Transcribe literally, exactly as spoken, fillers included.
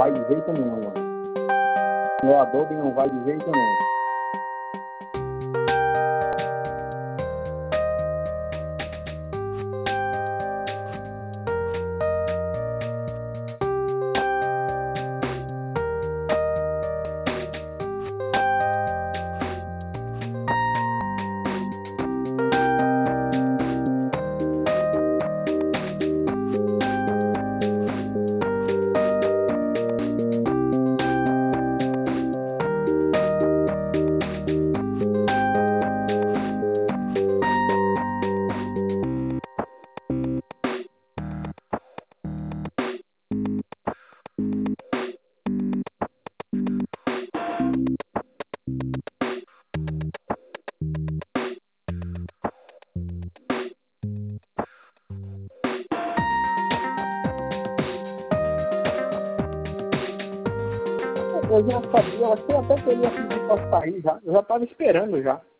vai de jeito nenhum, mano. Meu Adobe não vai de jeito nenhum. Eu já sabia, eu achei até que ele ia pedir para sair já. Eu já estava esperando já.